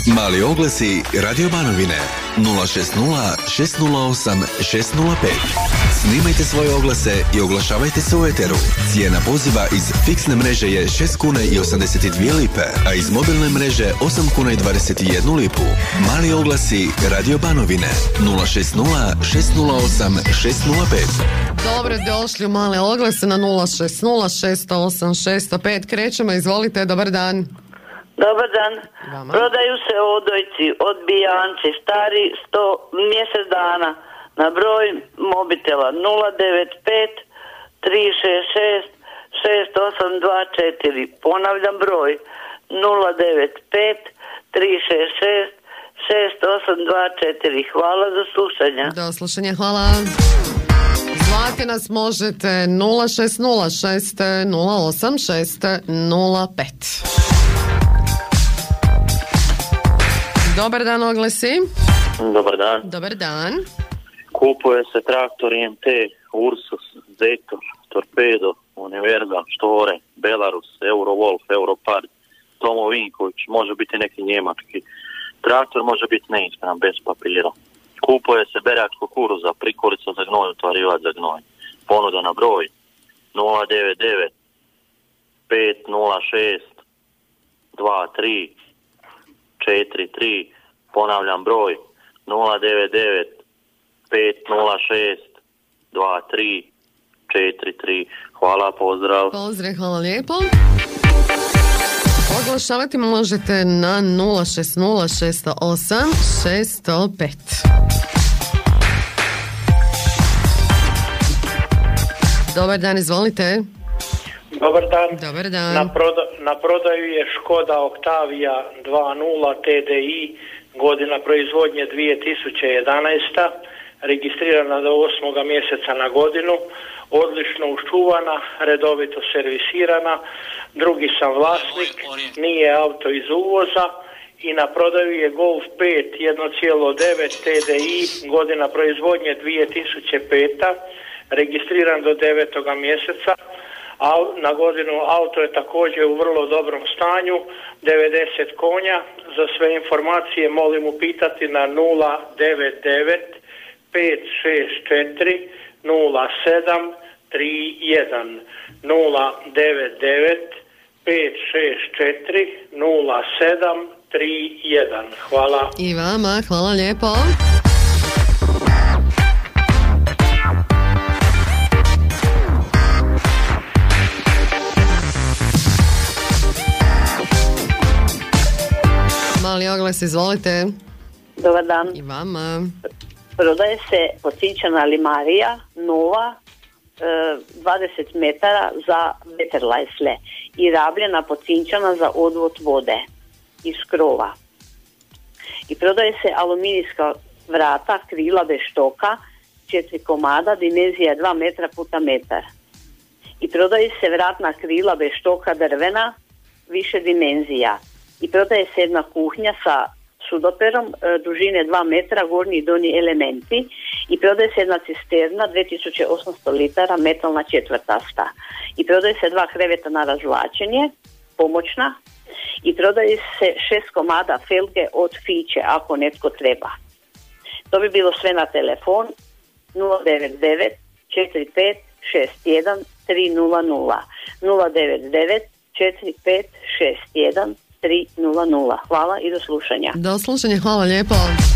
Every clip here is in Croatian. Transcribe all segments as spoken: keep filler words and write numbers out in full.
Mali oglasi Radio Banovine nula šest nula šest nula osam šest nula pet. Snimajte svoje oglase i oglašavajte se u eteru. Cijena poziva iz fiksne mreže je šest kuna i osamdeset dvije lipe, a iz mobilne mreže osam kuna i dvadeset jednu lipu. Mali oglasi Radio Banovine nula šest nula šest nula osam šest nula pet. Dobro došli u Male oglase na nula šest nula šest nula osam šest nula pet. Krećemo, izvolite, dobar dan. Dobar dan. Vama. Prodaju se odojci od Bijance, stari sto mjesec dana, na broj mobitela nula devet pet tri šest šest šest osam dva četiri. Ponavljam broj nula devet pet tri šest šest šest osam dva četiri. Hvala za slušanje. Do slušanja, hvala. Zvati nas možete nula šest nula šest nula osam šest nula pet. Dobar dan, oglasi. Dobar dan. Dobar dan. Kupuje se traktor I M T, Ursus, Zetor, Torpedo, Univerza, Štore, Belarus, Eurovolf, Europard, Tomo Vinković, može biti neki njemački. Traktor može biti neispravan, bez papira. Kupuje se berak kukuruza, prikolica za gnoj, utvarivač za gnoj. Ponuda na broj nula devet devet pet nula šest dva tri četiri tri. Ponavljam broj nula devet devet pet nula šest dva tri četiri tri. Hvala, pozdrav. Pozdrav, hvala lijepo. Oglašavati možete na nula šest nula šest nula osam šest nula pet. Dobar dan, izvolite. Dobar dan. Dobar dan. Na, proda, na prodaju je Škoda Octavia dva nula T D I, godina proizvodnje dvije tisuće jedanaesta, registrirana do osmoga mjeseca na godinu, odlično uščuvana, redovito servisirana, drugi sam vlasnik, nije auto iz uvoza i na prodaju je Golf pet jedan zarez devet T D I, godina proizvodnje dvije tisuće peta, registriran do devetoga mjeseca. Na godinu auto je također u vrlo dobrom stanju, devedeset konja. Za sve informacije molim upitati na nula devet devet pet šest četiri nula sedam tri jedan nula devet devet pet šest četiri nula sedam tri jedan. Hvala. I vama, hvala lijepo. Mali oglas, izvolite. Dobar dan. I vama. Prodaje se pocinčana limarija nova, dvadeset metara za veterlajsle i rabljena pocinčana za odvod vode iz krova. I prodaje se aluminijska vrata, krila bez štoka, četiri komada, dimenzija dva metra puta metar. I prodaje se vratna krila bez štoka drvena, više dimenzija. I prodaje se jedna kuhnja sa sudoperom, e, dužine dva metra, gornji i donji elementi. I prodaje se jedna cisterna, dvije tisuće osamsto litara, metalna četvrtasta. I prodaje se dva kreveta na razvlačenje, pomoćna. I prodaje se šest komada felge od Fiće, ako netko treba. To bi bilo sve na telefon nula devet devet četiri pet šest jedan tri nula nula nula devet devet četiri pet šest jedan tri nula nula. Hvala i do slušanja. Do slušanja, hvala lijepo.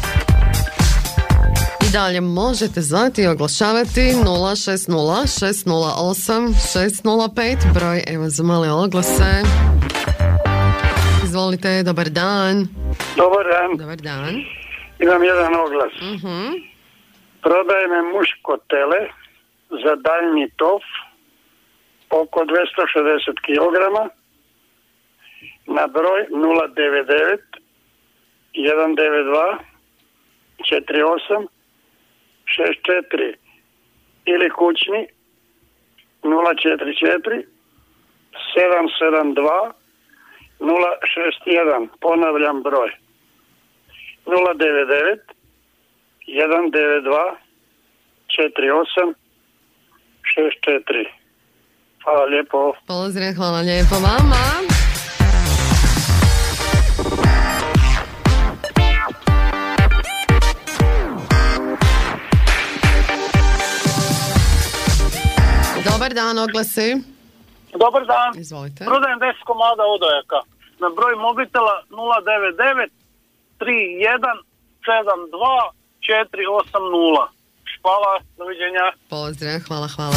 I dalje možete zvati i oglašavati nula šest nula šest nula osam šest nula pet, broj evo za male oglase. Izvolite, dobar dan. Dobar dan. Dobar dan. Imam jedan oglas. Uh-huh. Prodaje me muško tele za daljnji tov oko dvjesto šezdeset kilograma na broj nula devet devet jedan devet dva četiri osam šest četiri ili kućni nula četiri četiri sedam sedam dva nula šest jedan. Ponavljam broj nula devet devet jedan devet dva četiri osam šest četiri. Hvala lijepo. Pozdrav, hvala lijepo vama. Dobar dan, oglasi. Dobar dan. Izvolite. Prodajem deset komada odojaka. Na broj mobitela nula devet devet tri jedan sedam dva četiri osam nula. Hvala, doviđenja. Pozdrav, hvala, hvala.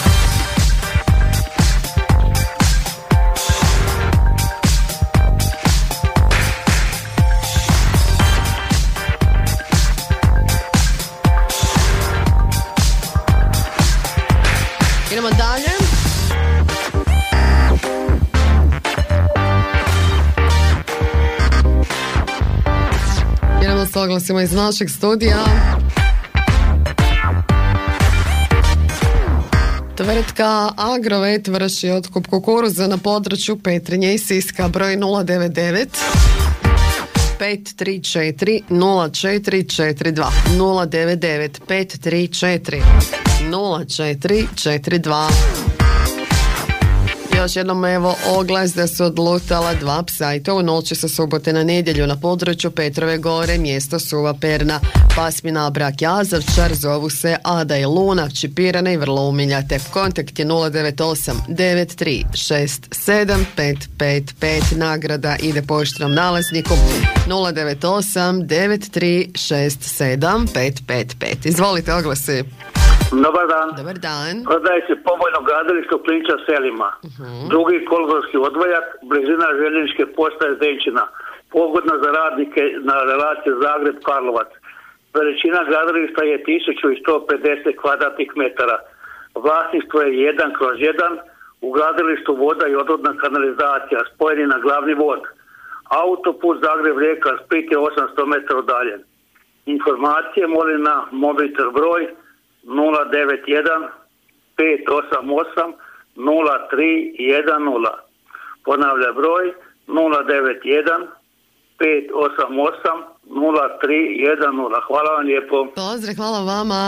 Idemo dalje. Idemo s oglasima iz našeg studija. Tvrtka Agrovet vrši otkup kukuruza na području Petrinje i Siska, broj nula devet devet pet tri četiri nula četiri četiri dva nula devet devet pet tri četiri nula četiri četiri dva. Još jednom evo oglas da su odlutala dva psa i to u noći sa subote na nedjelju na području Petrove gore, mjesto Suva Perna. Pasmina Brak Jazavčar, zovu se Ada i Luna, čipirane i vrlo umiljate. Kontakt je nula devet osam devet tri šest sedam pet pet pet. Nagrada ide poštrom nalazniku nula devet osam devet tri šest sedam pet pet pet. Izvolite, oglasi. Dobar dan. Dobar dan. Prodaje se pobojno gradilište u Klinča selima. Uh-huh. Drugi kolodvorski odvojak, blizina željezničke postaje Zdenčina. Pogodna za radnike na relaciji Zagreb-Karlovac. Veličina gradilišta je tisuću sto pedeset kvadratnih metara. Vlasništvo je jedan kroz jedan. U gradilištu voda i odvodna kanalizacija, spojeni na glavni vod. Autoput Zagreb-Rijeka, Split je osamsto metara udaljen. Informacije molim na mobitel broj nula devet jedan pet osam osam nula tri jedan nula. Ponavlja broj nula devet jedan pet osam osam nula tri jedan nula. Hvala vam lijepo. Pozdrav, hvala vama.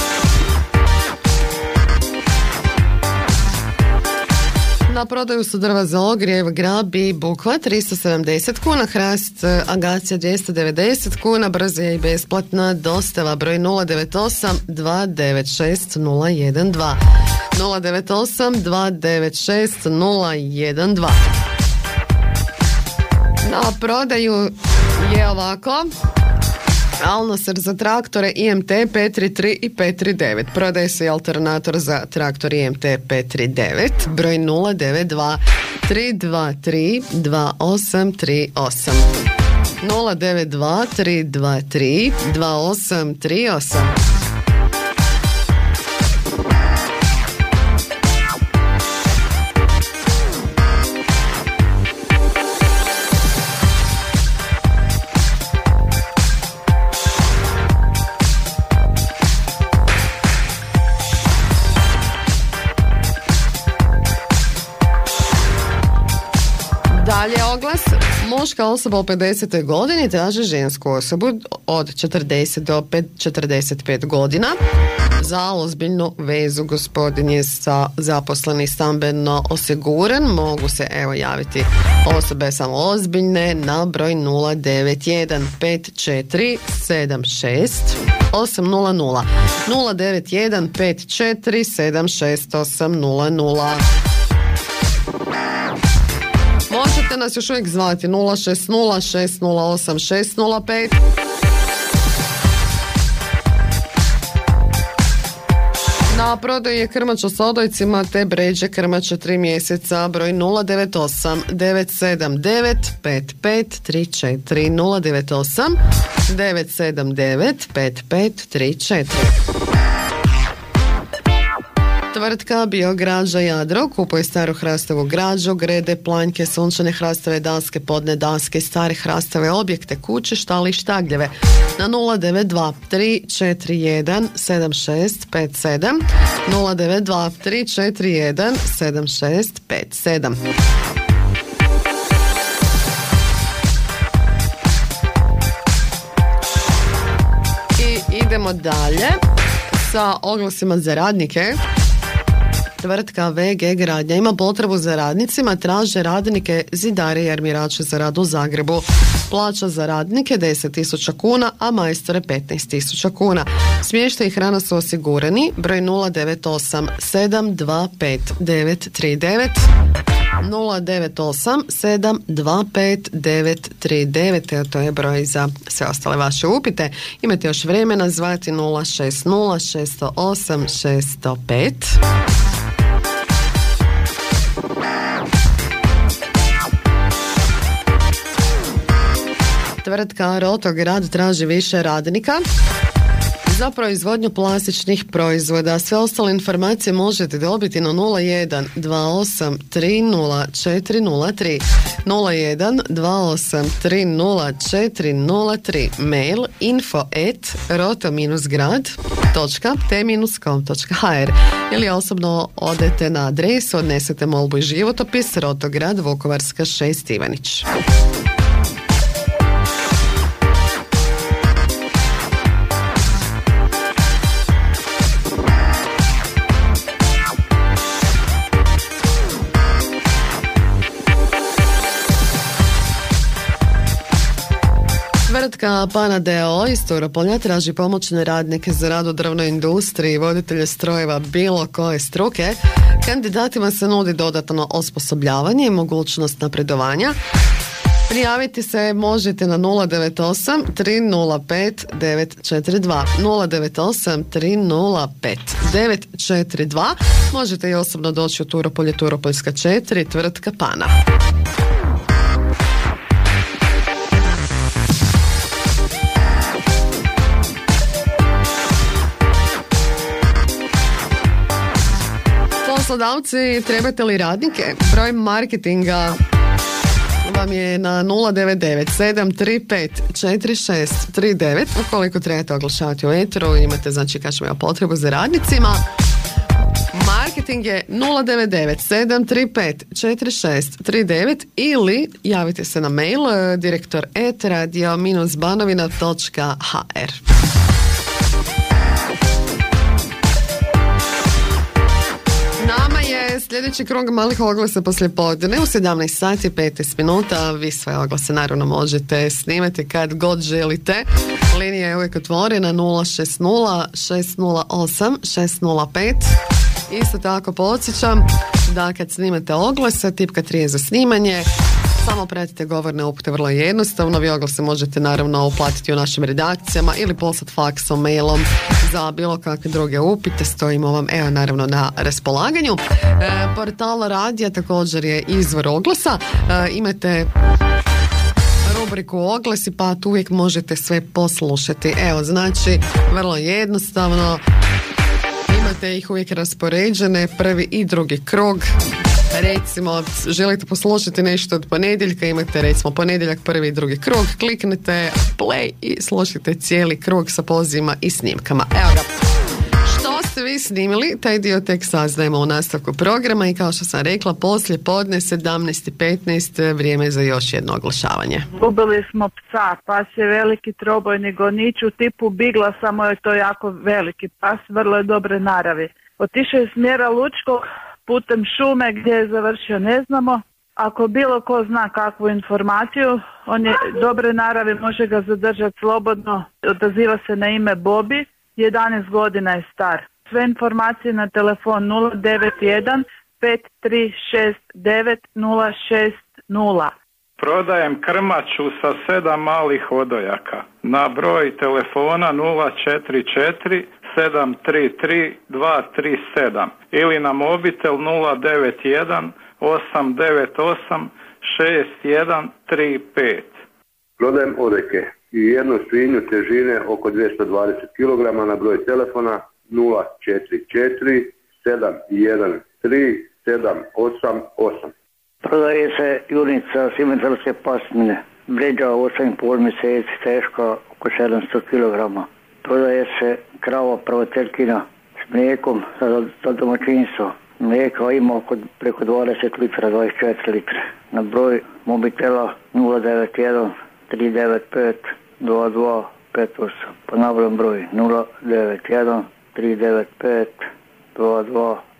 Na prodaju su drva za ogrijev, grab i bukva tristo sedamdeset kuna, hrast agacija dvjesto devedeset kuna, brza je i besplatna dostava, broj nula devet osam dva devet šest nula jedan dva nula devet osam dva devet šest nula jedan dva. Na prodaju je ovako: Alnoser za traktore I M T pet tri tri i pet tri devet. Prodaje se i alternator za traktor I M T pet tri devet, broj nula devet dva tri dva tri dva osam tri osam nula devet dva tri dva tri dva osam tri osam. Dalje oglas: muška osoba u pedesetoj godini traži žensku osobu od četrdeset do četrdeset pet godina za ozbiljnu vezu. Gospodin je sa zaposleni, stambeno osiguran. Mogu se evo javiti osobe samo ozbiljne na broj nula devet jedan pet četiri sedam šest osam nula nula nula devet jedan pet četiri sedam šest osam nula nula. Možete nas još uvijek zvati nula šest nula šest nula osam šest nula pet. Na prodaju je krmača s odojcima te bređe krmača tri mjeseca, broj nula devet osam devet sedam devet pet pet tri četiri nula devet osam devet sedam devet pet pet tri četiri. Tvrtka Biograđa Jadro kupuje staru hrastovu građu, grede, planjke, sunčane hrastove daske, podne daske, stare hrastove objekte, kuće, štali i štagljeve na nula devet dva tri četiri jedan sedam šest pet sedam nula devet dva tri četiri jedan sedam šest pet sedam. I idemo dalje sa oglasima za radnike. Tvrtka V G Gradnja ima potrebu za radnicima, traže radnike zidare i armirače za rad u Zagrebu. Plaća za radnike deset tisuća kuna, a majstore petnaest tisuća kuna. Smještaj i hrana su osigurani. Broj nula devet osam sedam dva pet devet tri devet nula devet osam sedam dva pet devet tri devet. Evo, to je broj za sve ostale vaše upite. Imate još vremena, zvati nula šest nula šest zero osam šest zero pet. Tvrtka Rotograd traži više radnika za proizvodnju plastičnih proizvoda. Sve ostale informacije možete dobiti na nula jedan dva osam tri nula četiri nula tri nula jedan dva osam tri nula četiri nula tri, mail info at roto grad točka te com točka h r ili osobno odete na adresu, odnesete molbu i životopis, Rotograd, Vukovarska šest, Ivanić. Tvrtka Pana d o o iz Turopolja traži pomoćne radnike za rad u drvnoj industriji, voditelje strojeva bilo koje struke. Kandidatima se nudi dodatno osposobljavanje i mogućnost napredovanja. Prijaviti se možete na nula devet osam tri nula pet devet četiri dva nula devet osam tri nula pet devet četiri dva. Možete i osobno doći u Turopolje, Turopoljska četiri, tvrtka Pana. Poslodavci, trebate li radnike? Broj marketinga vam je na nula devet devet sedam tri pet četiri šest tri devet. Ukoliko trebate oglašavati u eteru, imate, znači, kažemo, potrebu za radnicima. Marketing je nula devet devet sedam tri pet četiri šest tri devet ili javite se na mail direktor et radio banovina točka h r. Sljedeći krug malih oglasa poslijepodne u sedamnaest sati petnaest minuta. Vi svoje oglase naravno možete snimati kad god želite. Linija je uvijek otvorena nula šest nula šest nula osam šest nula pet. Isto tako podsjećam da kad snimate oglasa, tipka tri je za snimanje. Samo pratite govorne upute, vrlo jednostavno. Vi oglase možete naravno uplatiti u našim redakcijama ili poslati faksom, mailom za bilo kakve druge upite. Stojimo vam, evo, naravno na raspolaganju. E, portal radija također je izvor oglasa. E, imate rubriku oglasi, pa tu uvijek možete sve poslušati. Evo, znači, vrlo jednostavno. Imate ih uvijek raspoređene, prvi i drugi krug. Recimo, želite poslušati nešto od ponedjeljka, imate recimo ponedjeljak, prvi i drugi krug, kliknete play i slušajte cijeli krug sa pozivima i snimkama. Evo ga. Što ste vi snimili, taj dio tek saznajemo u nastavku programa i kao što sam rekla, poslije podne sedamnaest i petnaest, vrijeme za još jedno oglašavanje. Ubili smo psa, pas je veliki trobojni gonič u tipu bigla, samo je to jako veliki pas, vrlo je dobre naravi. Otišao je smjera Lučkog putem šume, gdje je završio ne znamo. Ako bilo ko zna kakvu informaciju, on je dobre naravi, može ga zadržati slobodno. Odaziva se na ime Bobi, jedanaest godina je star. Sve informacije na telefon nula devet jedan pet tri šest devet nula šest nula. Prodajem krmaču sa sedam malih odojaka. Na broj telefona nula četiri četiri sedam tri tri dva tri sedam ili na mobitel nula devet jedan osam devet osam šest jedan tri pet. Prodajem odojke i jednu svinju težine oko dvjesto dvadeset kilograma na broj telefona nula četiri četiri sedam jedan tri sedam osam osam. Prodaje se junica simentalske pasmine, vrijeđa osam i pol mjeseci, teška oko sedamsto kilograma. Prodaje se krava prvoteljkina s mlijekom za, za domaćinstvo. Mlijeka ima oko preko dvadeset litra, dvadeset četiri litre. Na broj mobitela nula devet jedan tri devet pet dva dva pet osam. Ponavljam broj nula devet jedan tri devet pet dva dva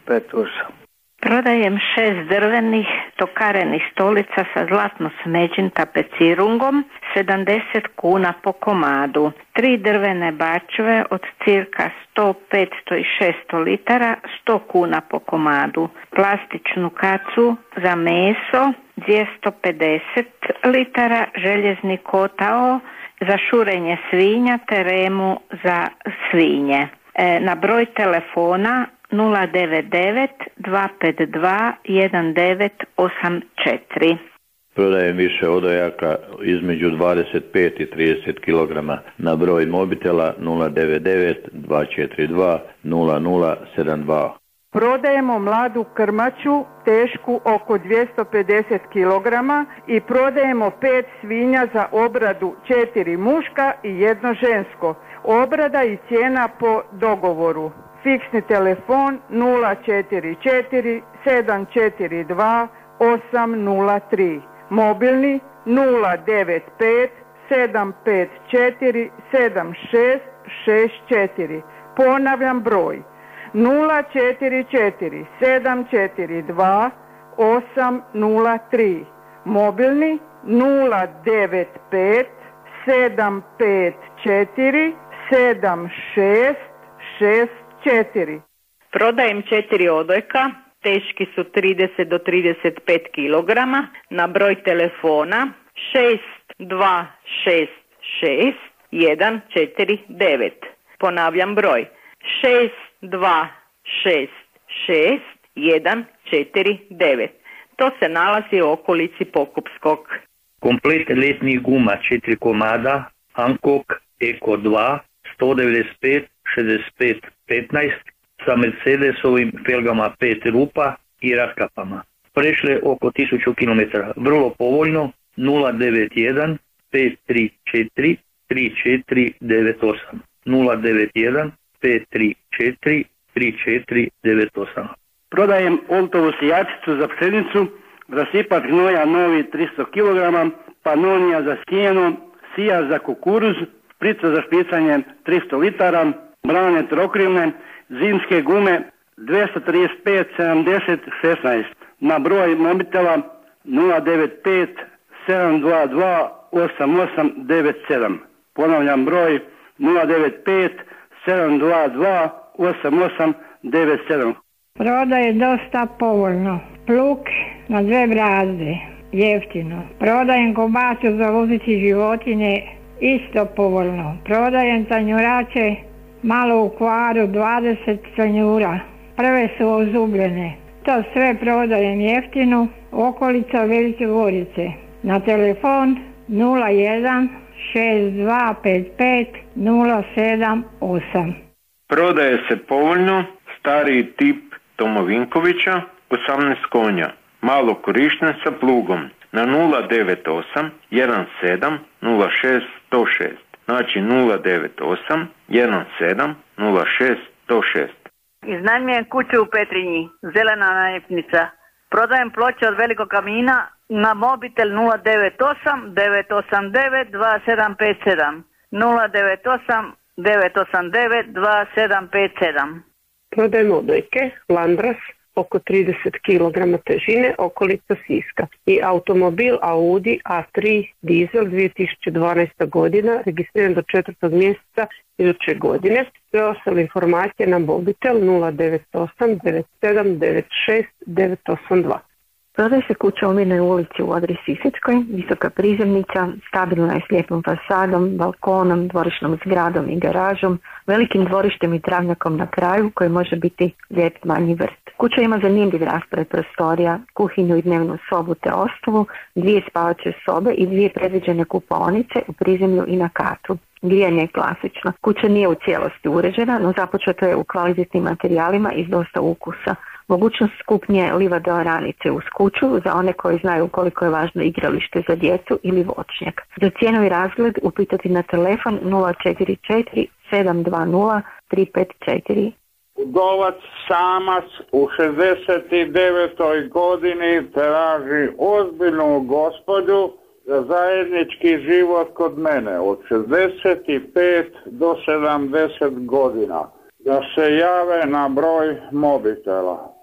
pet osam. Prodajem šest drvenih tokarenih stolica sa zlatno smeđim tapecirungom, sedamdeset kuna po komadu. Tri drvene bačve od cirka sto, petsto i šesto litara, sto kuna po komadu. Plastičnu kacu za meso, dvjesto pedeset litara, željezni kotao za šurenje svinja te remu za svinje. E, na broj telefona nula devet devet dva pet dva jedan devet osam četiri. Prodajem više odojaka između dvadeset pet i trideset kilograma na broj mobitela nula devet devet dva četiri dva nula nula sedam dva. Prodajemo mladu krmaču tešku oko dvjesto pedeset kilograma i prodajemo pet svinja za obradu, četiri muška i jedno žensko. Obrada i cijena po dogovoru. Fiksni telefon nula četiri četiri sedam četiri dva osam nula tri. Mobilni nula devet pet sedam pet četiri sedam šest šest četiri. Ponavljam broj nula četiri četiri sedam četiri dva osam nula tri. Mobilni nula devet pet sedam pet četiri sedam šest šest četiri. Prodajem četiri odojka, teški su trideset do trideset pet kilograma, na broj telefona šest dva šest šest jedan četiri devet. Ponavljam broj šest dva šest šest jedan četiri devet. To se nalazi u okolici Pokupskog. Komplet letnih guma četiri komada, Hankook Eko dva, sto devedeset pet šezdeset pet petnaest sa Mercedesovim felgama pet rupa i raskapama. Prešle oko tisuću kilometara. Vrlo povoljno nula devet jedan pet tri četiri tri četiri devet osam. nula devet jedan pet tri četiri tri četiri devet osam. Prodajem oltovu sijačicu za pšenicu, rasipat gnoja novi tristo kilograma, panonija za sjeno, sija za kukuruz, šprica za špricanje tristo litara, brane trokrivne, zimske gume dvjesto trideset pet sedamdeset šesnaest. Na broj mobitela nula devet pet sedam dva dva osam osam devet sedam. Ponavljam broj nula devet pet sedam dva dva osam osam devet sedam. Prodaje dosta povoljno. Pluk na dve brazde, jeftino. Prodajem kobasu za voziti životinje, isto povoljno. Prodajem tanjurače, malo u kvaru, dvadeset tanjura. Prve su ozubljene. To sve prodajem jeftino, okolica Velike Gorice. Na telefon nula jedan šest dva pet pet nula sedam osam. Prodaje se povoljno stariji tip Tomo Vinkovića, osamnaest konja, malo korišten sa plugom na nula devet osam jedan sedam nula šest sto šest. Znači nula devet osam jedan sedam nula šest sto šest. Iznajmljujem kuću u Petrinji, zelena naljepnica. Prodajem ploče od velikog kamina na mobitel nula devet osam devet osam devet dva sedam pet sedam. nula devet osam devet osam devet dva sedam pet sedam. Prodajem odojke, Landras, oko trideset kilograma težine, okolica Siska. I automobil Audi A tri dizel dvije tisuće dvanaesta godina, registriran do četvrtog mjeseca iduće godine. Sve ostale informacije na mobitel nula devet osam devet sedam devet šest devet osam dva. Prodaje se kuća u Mirnoj ulici u Odri Sisačkoj, visoka prizemnica, stabilna je s lijepom fasadom, balkonom, dvorišnom zgradom i garažom, velikim dvorištem i travnjakom na kraju koji može biti lijep manji vrt. Kuća ima zanimljiv raspored prostorija, kuhinju i dnevnu sobu te ostavu, dvije spavaće sobe i dvije predviđene kupaonice u prizemlju i na katu. Grijanje je klasično. Kuća nije u cijelosti uređena, no započeto je u kvalitetnim materijalima i s dosta ukusa. Mogućnost kupnje livade oranice uz kuću za one koji znaju koliko je važno igralište za djecu ili voćnjak. Za cijenu i razgled upitati na telefon nula četiri četiri sedam dva nula tri pet četiri. Udovac samac u šezdeset devetoj godini traži ozbiljnu gospođu za zajednički život kod mene od šezdeset pet do sedamdeset godina. Da se jave na broj mobitela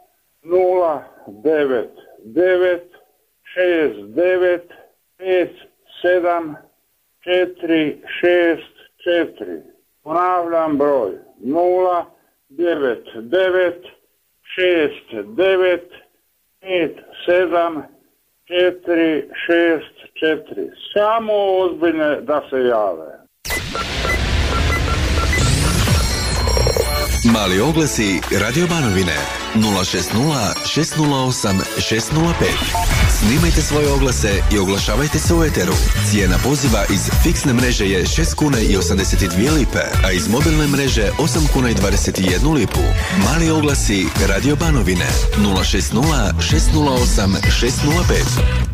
nula devet devet šest devet pet sedam četiri šest četiri. Ponavljam broj nula devet devet šest devet pet sedam četiri šest četiri. Samo ozbiljne da se jave. Mali oglasi Radio Banovine nula šest nula šest nula osam šest nula pet. Snimajte svoje oglase i oglašavajte se u eteru. Cijena poziva iz fiksne mreže je šest kuna i osamdeset dvije lipe, a iz mobilne mreže osam kuna i dvadeset jednu lipu. Mali oglasi Radio Banovine nula šest nula šest nula osam šest nula pet.